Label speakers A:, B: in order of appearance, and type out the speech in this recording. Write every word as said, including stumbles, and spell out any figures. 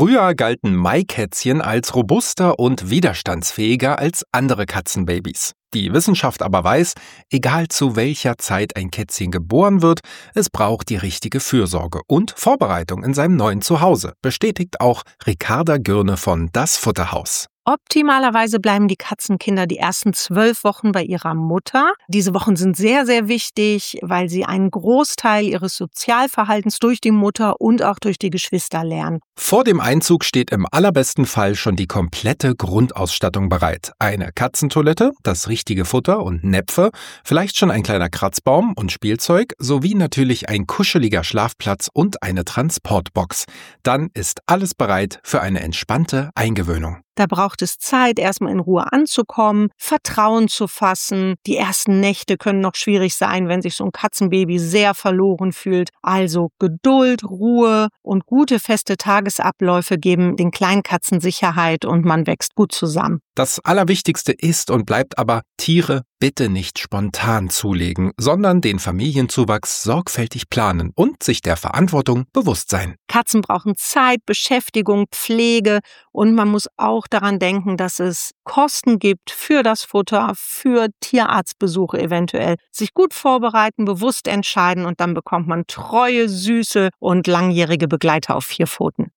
A: Früher galten Maikätzchen als robuster und widerstandsfähiger als andere Katzenbabys. Die Wissenschaft aber weiß, egal zu welcher Zeit ein Kätzchen geboren wird, es braucht die richtige Fürsorge und Vorbereitung in seinem neuen Zuhause, bestätigt auch Ricarda Gürne von Das Futterhaus.
B: Optimalerweise bleiben die Katzenkinder die ersten zwölf Wochen bei ihrer Mutter. Diese Wochen sind sehr, sehr wichtig, weil sie einen Großteil ihres Sozialverhaltens durch die Mutter und auch durch die Geschwister lernen.
A: Vor dem Einzug steht im allerbesten Fall schon die komplette Grundausstattung bereit. Eine Katzentoilette, das richtige Futter und Näpfe, vielleicht schon ein kleiner Kratzbaum und Spielzeug, sowie natürlich ein kuscheliger Schlafplatz und eine Transportbox. Dann ist alles bereit für eine entspannte Eingewöhnung.
B: Da braucht es Zeit, erstmal in Ruhe anzukommen, Vertrauen zu fassen. Die ersten Nächte können noch schwierig sein, wenn sich so ein Katzenbaby sehr verloren fühlt. Also Geduld, Ruhe und gute feste Tagesabläufe geben den Kleinkatzen Sicherheit und man wächst gut zusammen.
A: Das Allerwichtigste ist und bleibt aber, Tiere bitte nicht spontan zulegen, sondern den Familienzuwachs sorgfältig planen und sich der Verantwortung bewusst sein.
B: Katzen brauchen Zeit, Beschäftigung, Pflege und man muss auch daran denken, dass es Kosten gibt für das Futter, für Tierarztbesuche eventuell. Sich gut vorbereiten, bewusst entscheiden und dann bekommt man treue, süße und langjährige Begleiter auf vier Pfoten.